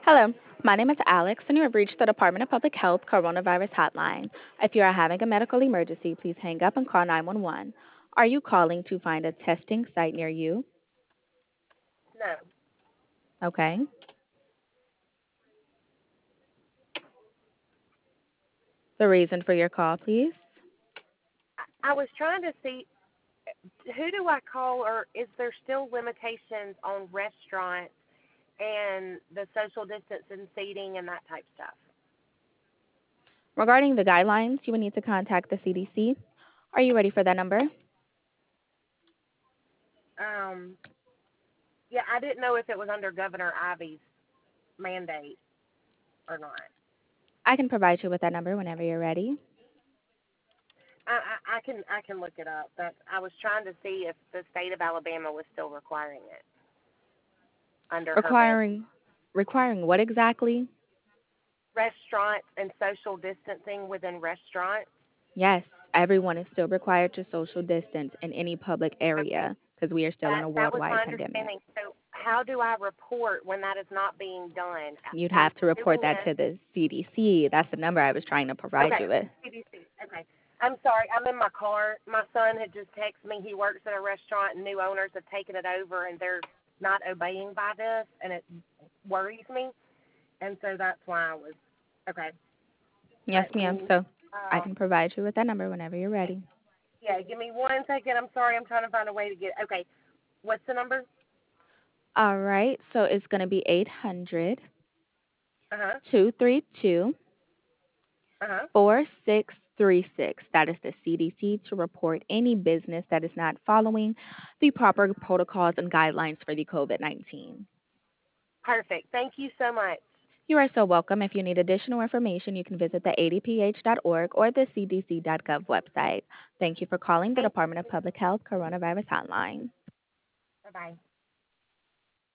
Hello, my name is Alex, and you have reached the Department of Public Health Coronavirus Hotline. If you are having a medical emergency, please hang up and call 911. Are you calling to find a testing site near you? No. Okay. The reason for your call, please. I was trying to see who do I call, or is there still limitations on restaurants and the social distance and seating and that type stuff? Regarding the guidelines, you will need to contact the CDC. Are you ready for that number? Um, yeah, I didn't know if it was under Governor Ivey's mandate or not. I can provide you with that number whenever you're ready. I can look it up, but I was trying to see if the state of Alabama was still requiring it under her mandate. Requiring what exactly? Restaurants and social distancing within restaurants. Yes, everyone is still required to social distance in any public Okay, area because we are still in a that was worldwide my pandemic. understanding. So how do I report when that is not being done? You'd I'm have to report doing that this. to the CDC. That's the number I was trying to provide Okay, you with. CDC. Okay. I'm sorry. I'm in my car. My son had just texted me. He works at a restaurant, and new owners have taken it over, and they're not obeying by this, and it worries me. And so that's why I was okay. Yes, Let ma'am. me. So I Um, can provide you with that number whenever you're ready. yeah, give me 1 second. I'm sorry. I'm trying to find a way to get. Okay. What's the number? All right. So it's going to be 800 Uh huh. 232 Uh huh. 4636. That is the CDC to report any business that is not following the proper protocols and guidelines for the COVID 19. Perfect. Thank you so much. You are so welcome. If you need additional information, you can visit the adph.org or the cdc.gov website. Thank you for calling the Thank Department of you. Public Health Coronavirus Hotline. Bye bye.